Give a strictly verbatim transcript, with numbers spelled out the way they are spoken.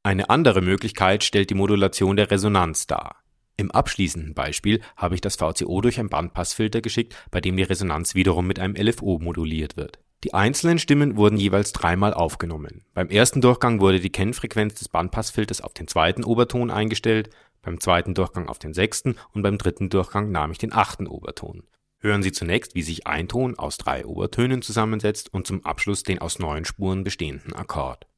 Eine andere Möglichkeit stellt die Modulation der Resonanz dar. Im abschließenden Beispiel habe ich das V C O durch ein Bandpassfilter geschickt, bei dem die Resonanz wiederum mit einem L F O moduliert wird. Die einzelnen Stimmen wurden jeweils dreimal aufgenommen. Beim ersten Durchgang wurde die Kennfrequenz des Bandpassfilters auf den zweiten Oberton eingestellt, beim zweiten Durchgang auf den sechsten und beim dritten Durchgang nahm ich den achten Oberton. Hören Sie zunächst, wie sich ein Ton aus drei Obertönen zusammensetzt und zum Abschluss den aus neun Spuren bestehenden Akkord.